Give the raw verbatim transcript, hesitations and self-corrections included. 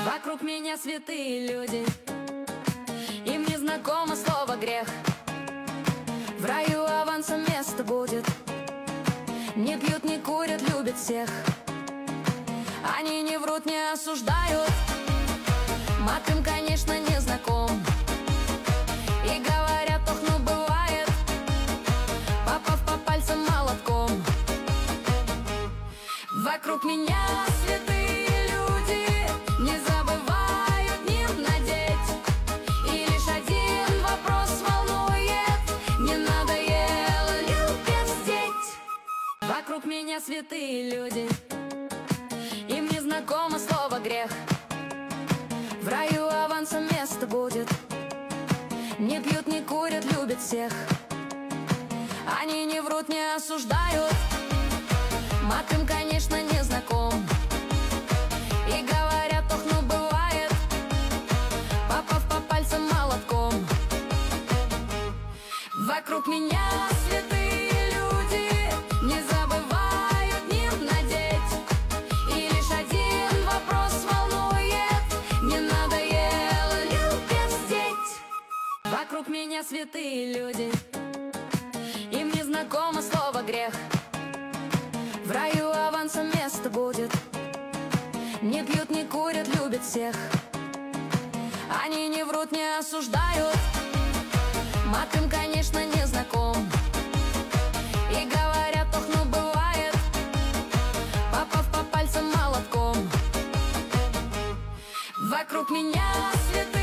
Вокруг меня святые люди, им не знакомо слово грех. В раю авансом место будет, не пьют, не курят, любят всех. Они не врут, не осуждают, мат им, конечно, не знаком. И говорят, ох, ну бывает, попав по пальцам молотком. Вокруг меня святые люди, не забывают нимб надеть. И лишь один вопрос волнует: не надоело ли перстеть? Вокруг меня святые люди, им не знакомо слово грех. В раю авансом место будет, не пьют, не курят, любят всех. Они не врут, не осуждают, мат им, конечно, не знаком. И говорят, ох, ну бывает, попав по пальцам молотком. Вокруг меня святые люди, не забывают нимб надеть. И лишь один вопрос волнует: не надоело ли перстеть? Вокруг меня святые люди, им не знакомо слово грех. В раю авансом место будет, не пьют, не курят, любят всех. Они не врут, не осуждают, мат им, конечно, не знаком. И говорят, ох, ну бывает, попав по пальцам молотком. Вокруг меня святые